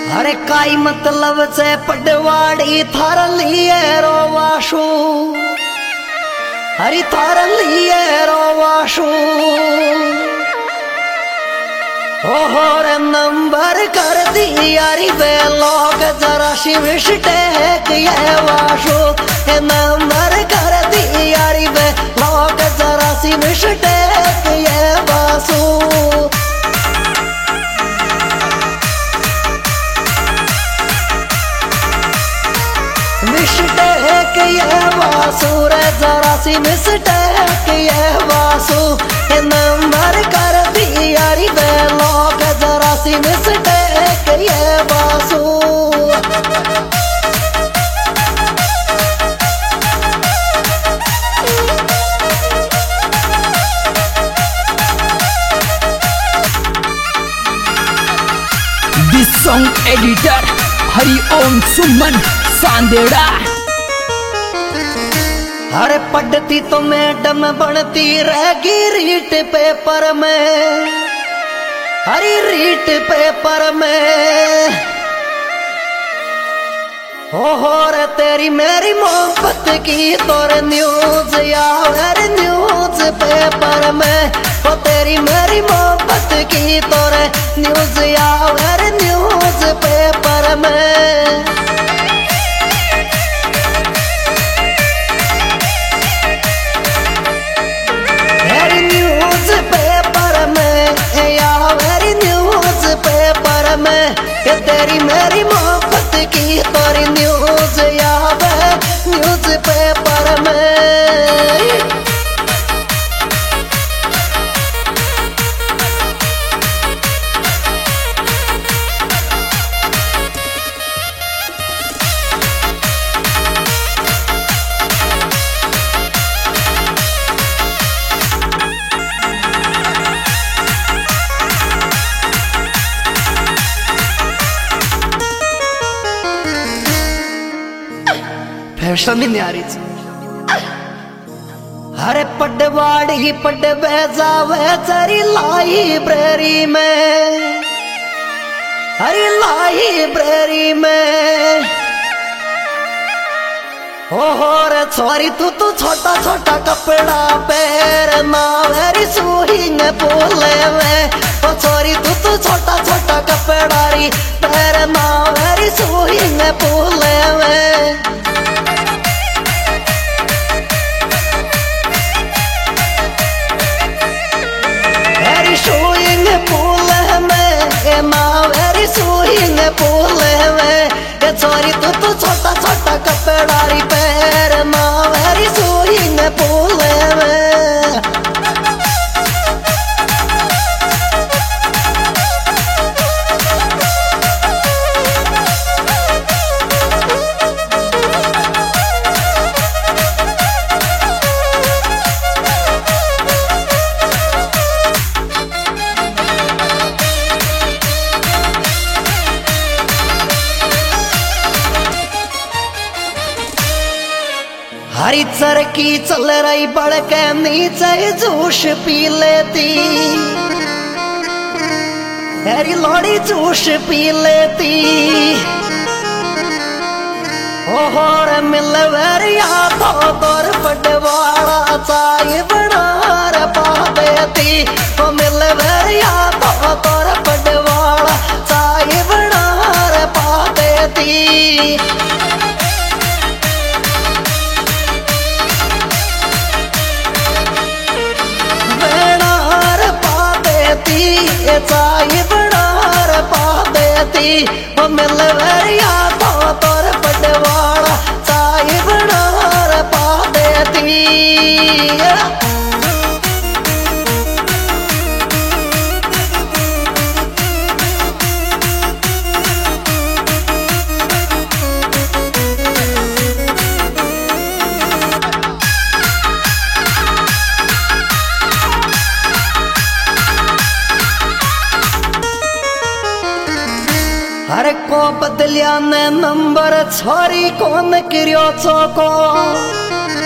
अरे काई मतलब से पडवाड़ी थार लिए रोवाशू, हरी थार लिए रोवाशू। ओहो रे नंबर कर दी यारी वे लोग जरा शिविष्टेक ये वाशू। नंबर कर दी यारी वे लोग जरा शिविष्टेक ये वाशू। मिस्टेक ये वासु रे जरा सी मिस्टेक ये वासु। ये नंबर कर दी यारी वे लोग जरा सी मिस्टेक ये Vasu. This song editor Hariom Suman Sanderha. अरे पढ़ती तो मैडम बनती रहेगी रीट पेपर में, हरी रीट पेपर में। हो रे तेरी मेरी मोहब्बत की तोरे न्यूज यार न्यूज पेपर में। ओ तेरी मेरी मोहब्बत की तोरे न्यूज यार न्यूज पेपर में। तेरी मेरी मोहब्बत की तोरी न्यूज यावे न्यूज पेपर में। फैशन नहीं आ रही। अरे पडवाड़ी पड जावे तेरी लाइब्रेरी में, हरी लाइब्रेरी में। ओहो रे छोरी तू तो छोटा छोटा कपड़ा पहनना वेरी सुहिंग बोले में। ओ छोरी तू तो छोटा छोटा कपड़ा री पहनना वेरी सुहिंग बोले में। सुइंग पूल में ना वेरी सुइंग पूल में। ये छोरी तू तो छोटा छोटा कपड़ा री पहनना वेरी सुइंग पूल में। हरी चरकी चल रही बढ़ के नीचे जूस पी लेती, हरी लोड़ी जूस पी लेती। ओहो रे मिलवेरिया तो तोर पटवाड़ा चाय बना रे पा देती। ओ मिलवेरिया तो तोर पटवाड़ा चाय बना रे पा देती। चाय बनार पा देती। ओ मिलवेरिया तो तोर पटवाड़ा चाय बनार पा देती। अरे को बदलिया ने नंबर छोरी कौन किरियो चोको,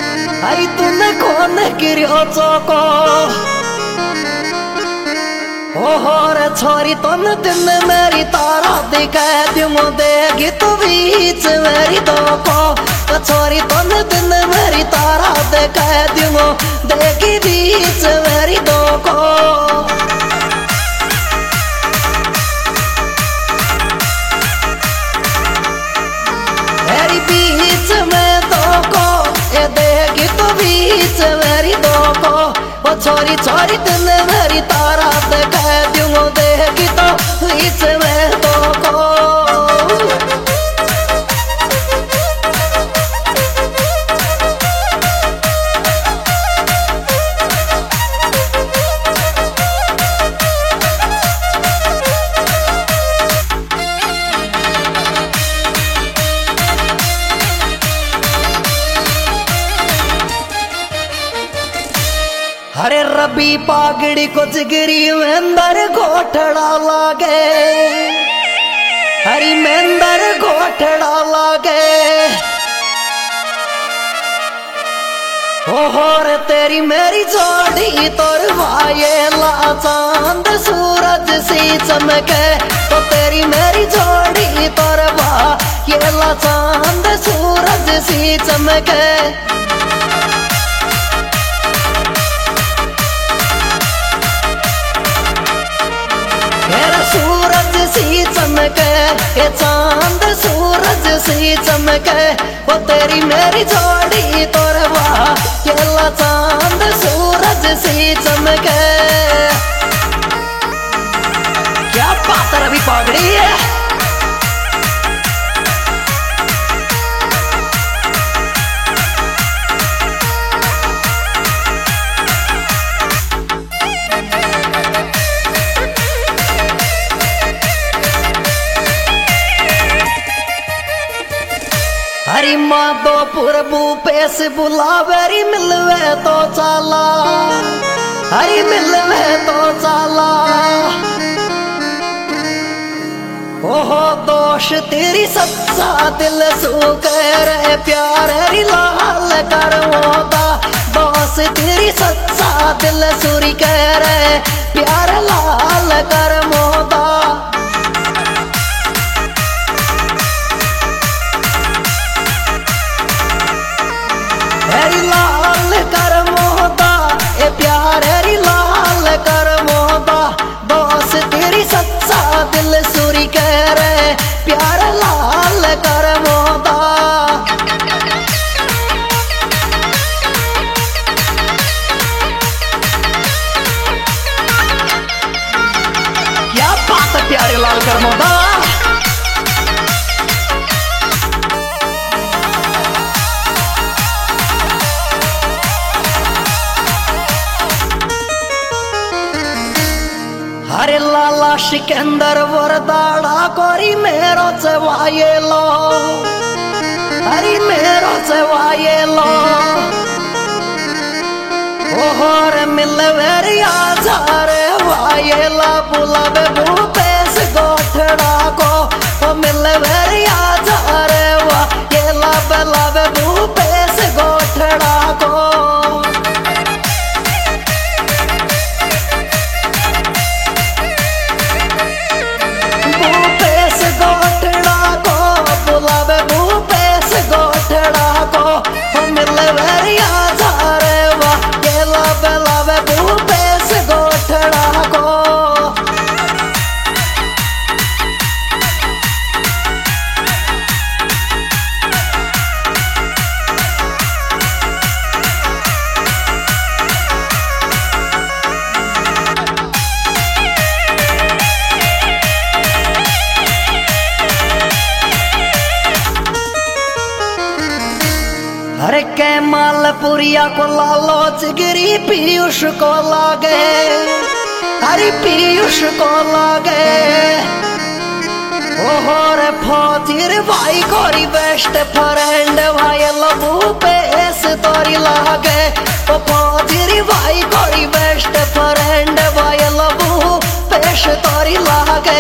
अरे तूने कौन किरियो चोको। ओहो रे छोरी तुम दिन मेरी तारा दिखा दूँ देगी तू बीच मेरी दो को छोरी तुम दिन मेरी तारा दिखा दूँ देगी बीच मेरी दो को मेरी बीच में दो को ये देगी तू बीच मेरी दो को वो छोरी छोरी दिन मेरी तारा दिखा दूँ देगी तो बीच में दो को अरे रबी पागड़ी को जिगरी मेंदर घोटड़ा लागे हरी मेंदर घोटड़ा लागे ओहो रे तेरी मेरी जोड़ी तोर वायेला चांद सूरज सी चमके तो तेरी मेरी जोड़ी तोर वायेला चांद सूरज सी चमके सूरज सी चमके ये चांद सूरज सी चमके वो तेरी मेरी जोड़ी तोर वाह चांद सूरज सी चमके क्या बात रवि पागड़ी है हरी माधोपुर भूपे से बुलावेरी मिलवे तो चाला हरी मिलवे तो चाला ओहो दोष तेरी सच्चा दिल सुकर प्यार हरी लाल कर मोदा दोष तेरी सच्चा दिल सुरी कर प्यार लाल कर मोदा लाल कर मोदा ए प्यार हरी लाल कर मोदा दोस्त तेरी सच्चा दिल सुरी कर प्यार लाल कर मोदा क्या बात है प्यारे लाल कर मोदा हरे लाला सिकंदर वरदाड़ा कोरी मेरो चवाये लो हरी मेरो चवाये लो ओहो रे मिलवेरी आजारे वायेला बुलावे भूपेश गोठड़ा को ओ मिलवेरी आजारे वायेला बुलावे भूपेश गोठड़ा को अरे के मालपुरिया को लालो जिगरी पीयूष को लागे हरी पीयूष को लागे ओहो रे फौजीर भाई कोरी बेस्ट फ्रेंड भाई लबू पे ऐस तोरी लागे ओ फौजीर भाई कोरी बेस्ट फ्रेंड भाई लबू पेश तोरी लागे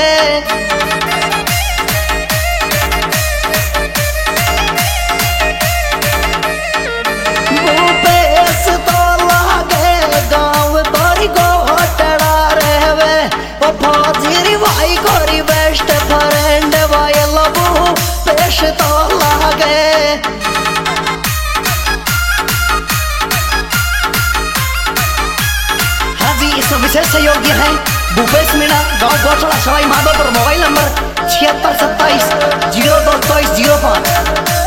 गाँव तोरी गोटड़ा रहवे सहयोगी हैं भूपेश मीणा, गाँव गौचड़ा, सवाई माधोपुर। Mobile number 7627 022405।